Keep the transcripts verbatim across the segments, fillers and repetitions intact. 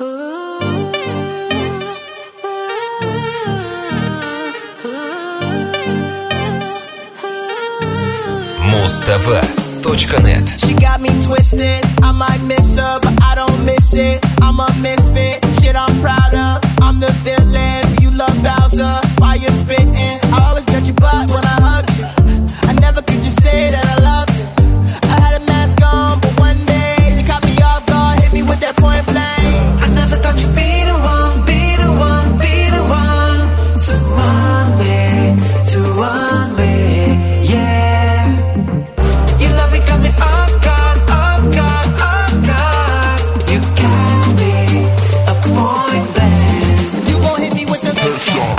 Муз-ТВ точка нет. She got me twisted, I might miss her, but I don't miss it. I'm a misfit, shit I'm proud of. I'm the villain, you love Bowser. While you're spitting, I always get your butt when I hug you. I never could just say that I love you. I had a mask on, but one day you caught me off guard, hit me with that point blank. I never thought you'd be the one, be the one, be the one to want me, to want me, yeah. Your love it got me off guard, off guard, off guard. You got me a point blank. You gon' hit me with the big shot.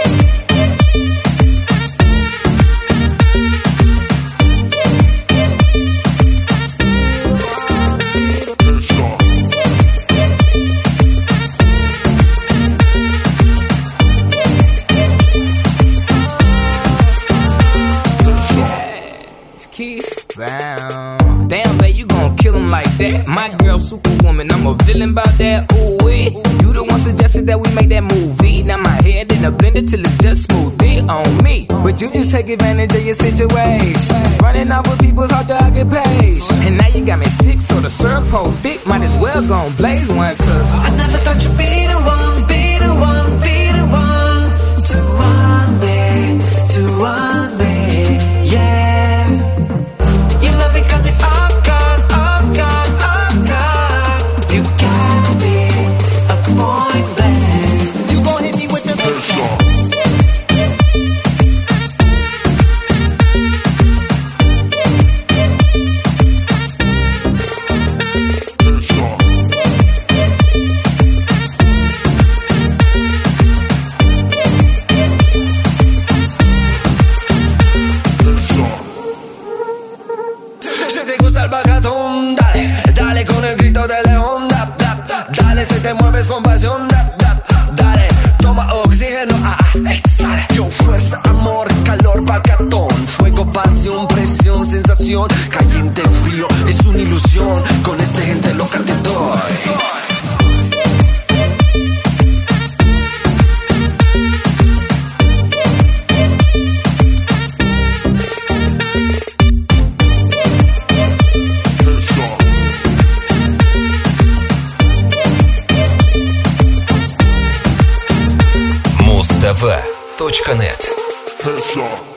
Keith Brown. Damn, babe, you gon' kill him like that. My girl, superwoman, I'm a villain about that. Ooh, wee. You the one suggested that we make that movie. Now my head in a blender till it's just smooth it on me. But you just take advantage of your situation. Running off with people's hard to occupation. And now you got me sick, so the syrup hold thick. Might as well go and blaze one, cause I never thought you'd be the one, be the one, be the one to want me, to want me, yeah. Your love it got me off guard, off guard, off guard. You got me a point blank. You gon' hit me with the big shot. Si te gusta el bacatón, dale, dale con el grito de león, dap, dap, dale si te mueves con pasión, dap, dap, dale, toma oxígeno, ah, ah, exhala. Yo, fuerza, amor, calor, bacatón, fuego, pasión, presión, sensación, caliente, frío, es una ilusión, con esta gente loca te doy. Муз-ТВ точка нет. Headshot.